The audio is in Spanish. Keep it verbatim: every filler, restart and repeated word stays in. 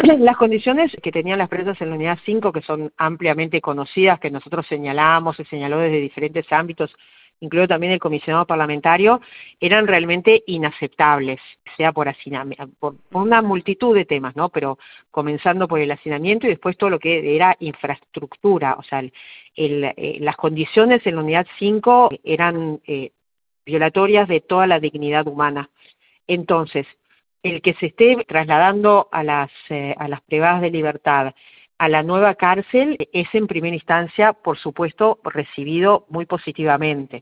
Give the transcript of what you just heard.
Las condiciones que tenían las presas en la unidad cinco, que son ampliamente conocidas, que nosotros señalamos, se señaló desde diferentes ámbitos, incluido también el comisionado parlamentario, eran realmente inaceptables, sea por hacinamiento, por, por una multitud de temas, ¿no? Pero comenzando por el hacinamiento y después todo lo que era infraestructura, o sea, el, el, eh, las condiciones en la unidad cinco eran eh, violatorias de toda la dignidad humana. Entonces, el que se esté trasladando a las, eh, a las privadas de libertad a la nueva cárcel es en primera instancia, por supuesto, recibido muy positivamente.